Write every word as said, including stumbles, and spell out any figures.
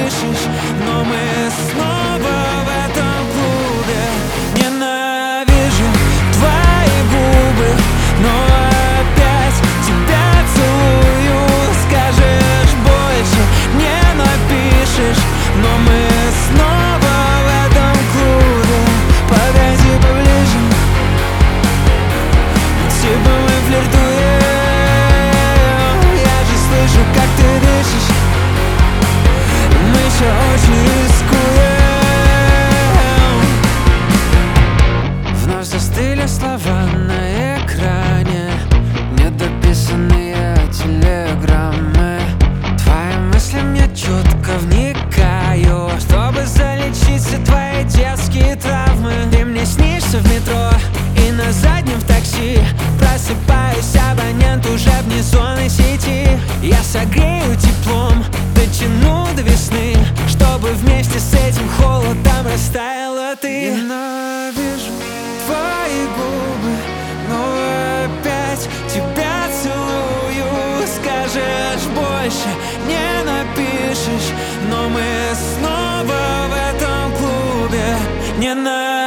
напишешь, но мы снова в этом клубе. Ненавижу твои губы, но опять тебя целую. Скажешь больше, не напишешь, но мы снова в этом клубе. Подойди поближе, типа мы флиртуем. Я же слышу, как ты дышишь. Мы еще очень рискуем. Вновь застыли слова на экране, недописанные телеграммы. Твои мысли мне четко вникаю, чтобы залечить все твои детские травмы. Ты мне снишься в метро и на заднем в такси. Просыпаюсь, абонент уже вне зоны сети. Я согрею теплом, дотяну до весны, чтобы вместе с этим холодом растаяла ты. Ненавижу твои губы, но опять тебя целую. Скажешь больше, не напишешь, но мы снова в этом клубе. Ненавижу